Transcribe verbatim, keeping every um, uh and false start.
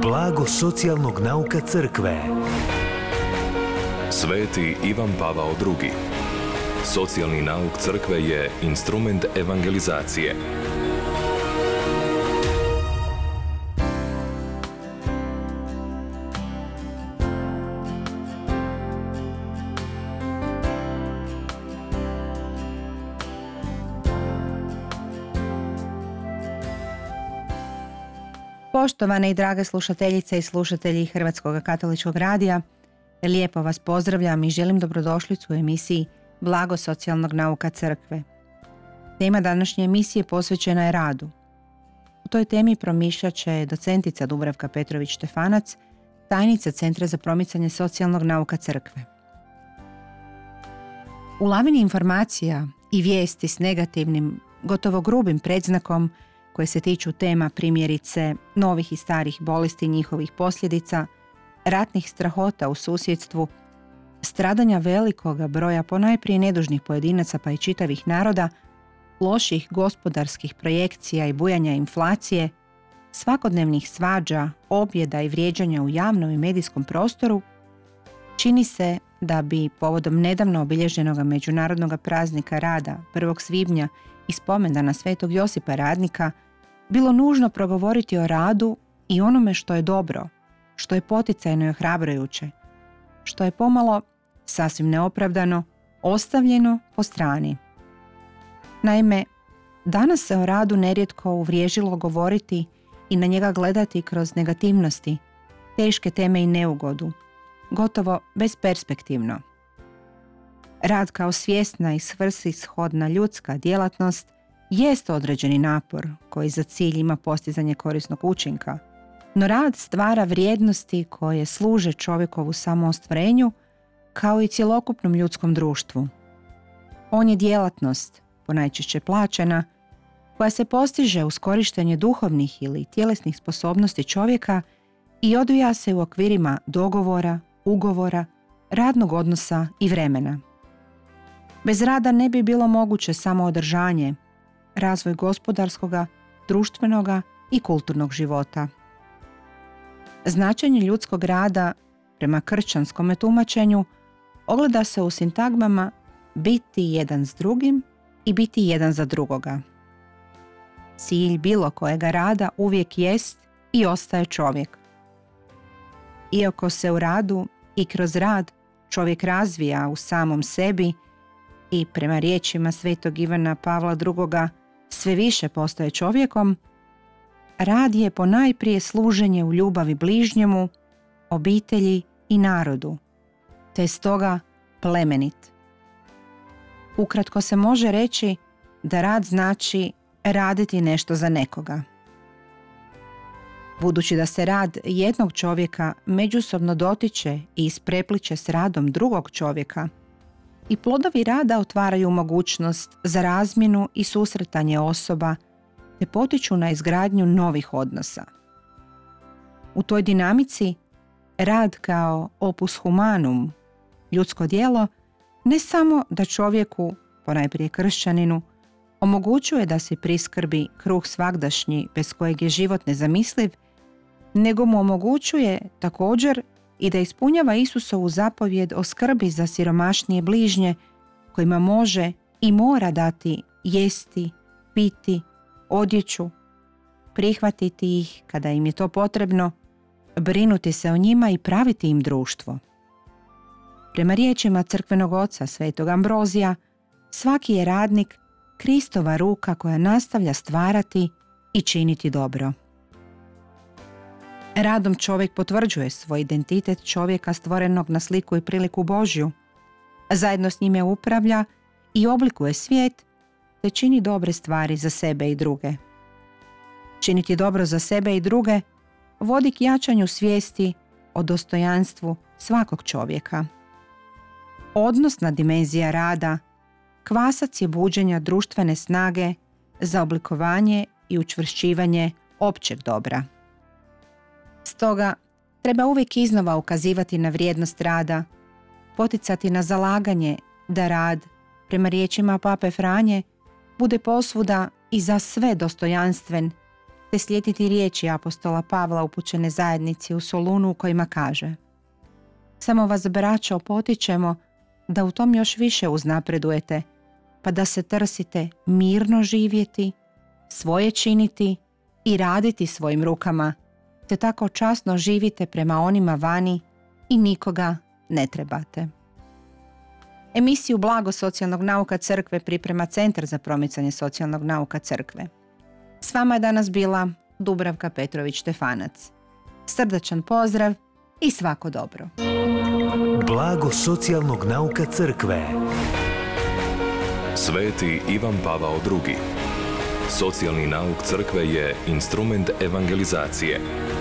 Blago socijalnog nauka crkve. Sveti Ivan Pavao drugi. Socijalni nauk crkve je instrument evangelizacije. Poštovane i drage slušateljice i slušatelji Hrvatskog katoličkog radija, lijepo vas pozdravljam i želim dobrodošlicu u emisiji Blago socijalnog nauka crkve. Tema današnje emisije posvećena je radu. U toj temi promišljat će docentica Dubravka Petrović-Štefanac, tajnica Centra za promicanje socijalnog nauka crkve. U lavini informacija i vijesti s negativnim, gotovo grubim predznakom koje se tiču tema primjerice novih i starih bolesti i njihovih posljedica, ratnih strahota u susjedstvu, stradanja velikoga broja ponajprije nedužnih pojedinaca pa i čitavih naroda, loših gospodarskih projekcija i bujanja inflacije, svakodnevnih svađa, objeda i vrijeđanja u javnom i medijskom prostoru, čini se da bi povodom nedavno obilježenog međunarodnog praznika rada prvog svibnja i spomendana Svetog Josipa Radnika bilo nužno progovoriti o radu i onome što je dobro, što je poticajno i ohrabrujuće, što je pomalo, sasvim neopravdano, ostavljeno po strani. Naime, danas se o radu nerijetko uvriježilo govoriti i na njega gledati kroz negativnosti, teške teme i neugodu, gotovo besperspektivno. Rad kao svjesna i svrsishodna ljudska djelatnost jest određeni napor koji za cilj ima postizanje korisnog učinka, no rad stvara vrijednosti koje služe čovjekovu samoostvarenju kao i cjelokupnom ljudskom društvu. On je djelatnost, ponajčešće plaćena, koja se postiže uz korištenje duhovnih ili tjelesnih sposobnosti čovjeka i odvija se u okvirima dogovora, ugovora, radnog odnosa i vremena. Bez rada ne bi bilo moguće samo održanje, razvoj gospodarskoga, društvenoga i kulturnog života. Značenje ljudskog rada, prema kršćanskome tumačenju, ogleda se u sintagmama biti jedan s drugim i biti jedan za drugoga. Cilj bilo kojega rada uvijek jest i ostaje čovjek. Iako se u radu i kroz rad čovjek razvija u samom sebi i prema riječima Svetog Ivana Pavla drugoga sve više postaje čovjekom, rad je ponajprije služenje u ljubavi bližnjemu, obitelji i narodu, te je stoga plemenit. Ukratko se može reći da rad znači raditi nešto za nekoga. Budući da se rad jednog čovjeka međusobno dotiče i isprepliče s radom drugog čovjeka, i plodovi rada otvaraju mogućnost za razmjenu i susretanje osoba te potiču na izgradnju novih odnosa. U toj dinamici rad kao opus humanum, ljudsko djelo, ne samo da čovjeku, ponajprije kršćaninu, omogućuje da se priskrbi kruh svagdašnji bez kojeg je život nezamisliv, nego mu omogućuje također i da ispunjava Isusovu zapovjed o skrbi za siromašnije bližnje kojima može i mora dati jesti, piti, odjeću, prihvatiti ih kada im je to potrebno, brinuti se o njima i praviti im društvo. Prema riječima crkvenog oca Svetog Ambrozija, svaki je radnik Kristova ruka koja nastavlja stvarati i činiti dobro. Radom čovjek potvrđuje svoj identitet čovjeka stvorenog na sliku i priliku Božju, a zajedno s njime upravlja i oblikuje svijet te čini dobre stvari za sebe i druge. Činiti dobro za sebe i druge vodi k jačanju svijesti o dostojanstvu svakog čovjeka. Odnosna dimenzija rada kvasac je buđenja društvene snage za oblikovanje i učvršćivanje općeg dobra. Stoga treba uvijek iznova ukazivati na vrijednost rada, poticati na zalaganje da rad, prema riječima Pape Franje, bude posvuda i za sve dostojanstven te slijediti riječi apostola Pavla upućene zajednici u Solunu u kojima kaže: Samo vas, braćo, potičemo da u tom još više uznapredujete, pa da se trsite mirno živjeti, svoje činiti i raditi svojim rukama, te tako časno živite prema onima vani i nikoga ne trebate. Emisiju Blago socijalnog nauka crkve priprema Centar za promicanje socijalnog nauka crkve. S vama je danas bila Dubravka Petrović-Štefanac. Srdačan pozdrav i svako dobro. Blago socijalnog nauka crkve. Sveti Ivan Pavao drugi. Socijalni nauk crkve je instrument evangelizacije.